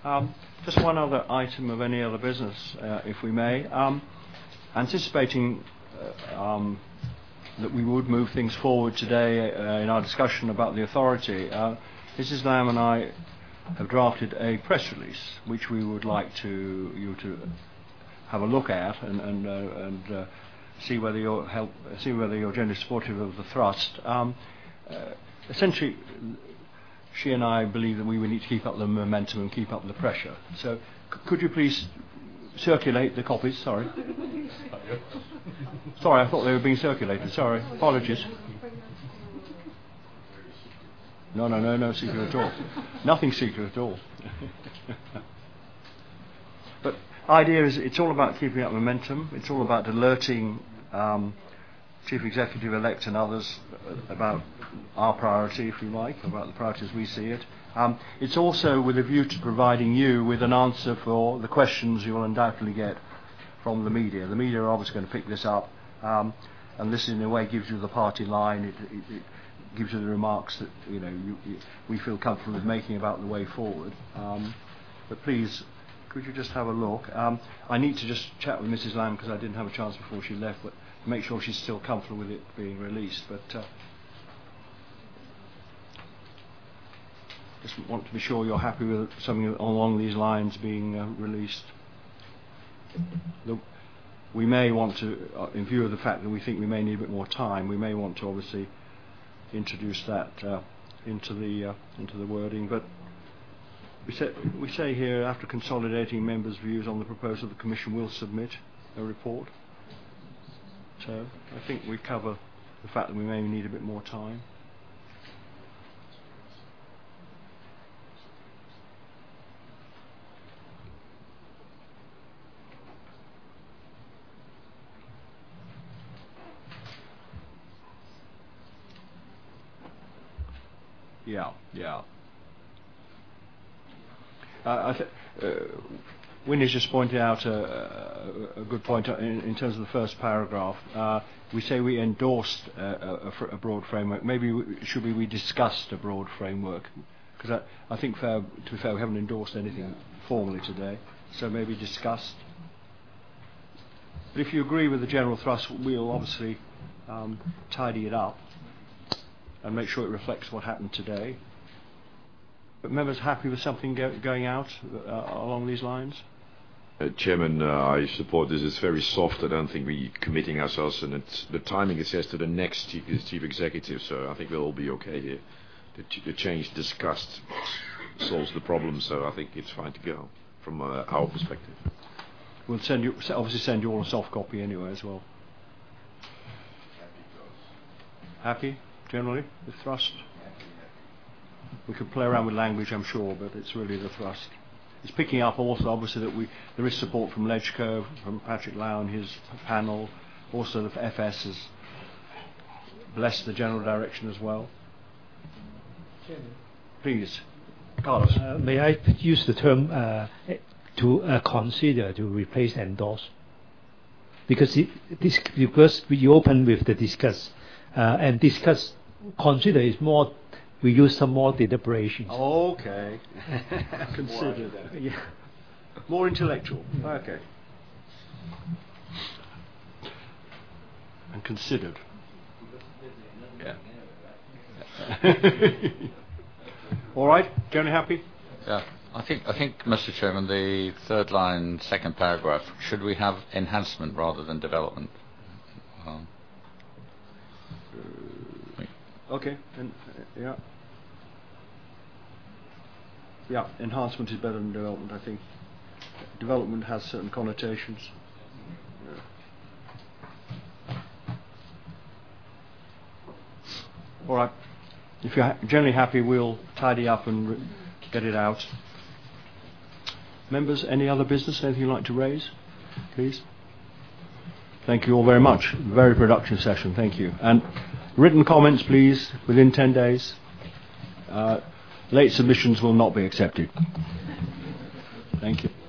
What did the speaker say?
Just one other item of any other business, if we may. Anticipating that we would move things forward today in our discussion about the authority, Mrs. Lamb and I have drafted a press release which we would like you to have a look at and see whether you're generally supportive of the thrust. Essentially, she and I believe that we would need to keep up the momentum and keep up the pressure. So, could you please circulate the copies? Sorry. Sorry, I thought they were being circulated. Sorry, apologies. No secret at all. Nothing secret at all. But idea is it's all about keeping up momentum. It's all about alerting Chief Executive-elect and others about our priority, if you like, about the priorities we see it. It's also with a view to providing you with an answer for the questions you will undoubtedly get from the media. The media are obviously going to pick this up, and this in a way gives you the party line. It gives you the remarks that we feel comfortable with making about the way forward. But please, could you just have a look? I need to just chat with Mrs. Lamb because I didn't have a chance before she left, but to make sure she's still comfortable with it being released. But just want to be sure you're happy with something along these lines being released. We may want to, in view of the fact that we think we may need a bit more time, we may want to obviously introduce that into the wording. But we say here, after consolidating members' views on the proposal, the Commission will submit a report. So I think we cover the fact that we may need a bit more time. Yeah. Winnie's just pointed out a good point in terms of the first paragraph. We say we endorsed a broad framework. Maybe should we discussed a broad framework? Because I think, to be fair, we haven't endorsed anything formally today. So maybe discussed. But if you agree with the general thrust, we'll obviously tidy it up and make sure it reflects what happened today. But members happy with something going out along these lines? Chairman, I support this. It's very soft. I don't think we're committing ourselves, and the timing it says to the next chief executive, so I think we'll all be okay here. The change discussed solves the problem, so I think it's fine to go from our perspective. We'll obviously send you all a soft copy anyway as well. Happy, generally, with thrust? We could play around with language, I'm sure, but it's really the thrust. It's picking up also, obviously, that there is support from Legco, from Patrick Lau and his panel. Also, the FS has blessed the general direction as well. Please, Carlos. May I use the term to consider to replace endorse? Because we open with the discuss, and discuss, consider is more. We use some more deliberations. Okay. Considered. Yeah. More intellectual. Okay. And considered. Yeah. All right. Generally happy? Yeah. I think, Mr. Chairman, the third line, second paragraph, should we have enhancement rather than development? Okay. Yeah, enhancement is better than development, I think. Development has certain connotations. All right. If you're generally happy, we'll tidy up and get it out. Members, any other business, anything you'd like to raise? Please. Thank you all very much. Very productive session. Thank you. And written comments, please, within 10 days. Late submissions will not be accepted. Thank you.